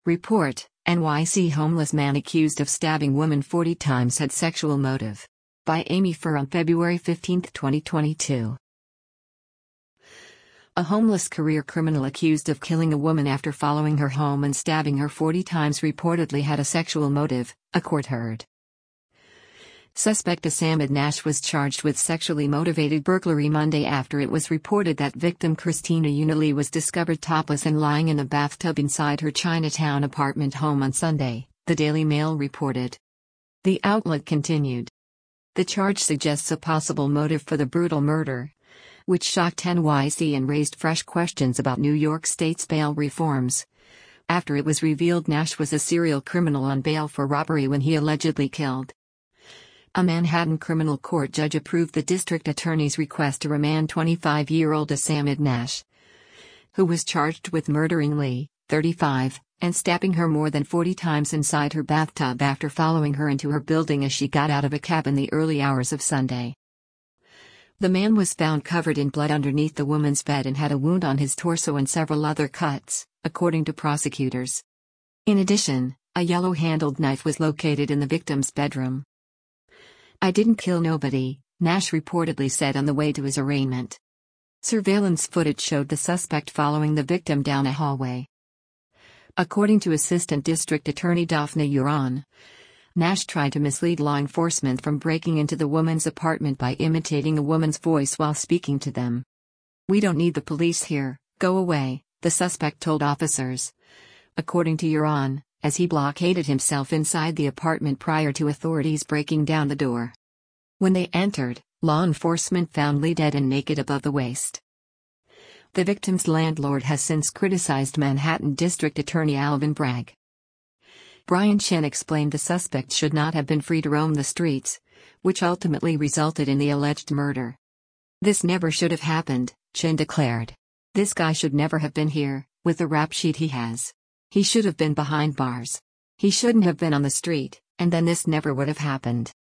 Report: NYC homeless man accused of stabbing woman 40 times had sexual motive. By Amy Furr on February 15, 2022. A homeless career criminal accused of killing a woman after following her home and stabbing her 40 times reportedly had a sexual motive, a court heard. Suspect Asamid Nash was charged with sexually motivated burglary Monday after it was reported that victim Christina Unili was discovered topless and lying in a bathtub inside her Chinatown apartment home on Sunday, the Daily Mail reported. The outlet continued. The charge suggests a possible motive for the brutal murder, which shocked NYC and raised fresh questions about New York State's bail reforms. After it was revealed Nash was a serial criminal on bail for robbery when he allegedly killed. A Manhattan criminal court judge approved the district attorney's request to remand 25-year-old Asamid Nash, who was charged with murdering Lee, 35, and stabbing her more than 40 times inside her bathtub after following her into her building as she got out of a cab in the early hours of Sunday. The man was found covered in blood underneath the woman's bed and had a wound on his torso and several other cuts, according to prosecutors. In addition, a yellow-handled knife was located in the victim's bedroom. "I didn't kill nobody," Nash reportedly said on the way to his arraignment. Surveillance footage showed the suspect following the victim down a hallway. According to Assistant District Attorney Daphne Uran, Nash tried to mislead law enforcement from breaking into the woman's apartment by imitating a woman's voice while speaking to them. "We don't need the police here, go away," the suspect told officers. According to Uran, as he blockaded himself inside the apartment prior to authorities breaking down the door. When they entered, law enforcement found Lee dead and naked above the waist. The victim's landlord has since criticized Manhattan District Attorney Alvin Bragg. Brian Chen explained the suspect should not have been free to roam the streets, which ultimately resulted in the alleged murder. "This never should have happened," Chen declared. "This guy should never have been here, with the rap sheet he has. He should have been behind bars. He shouldn't have been on the street, and then this never would have happened."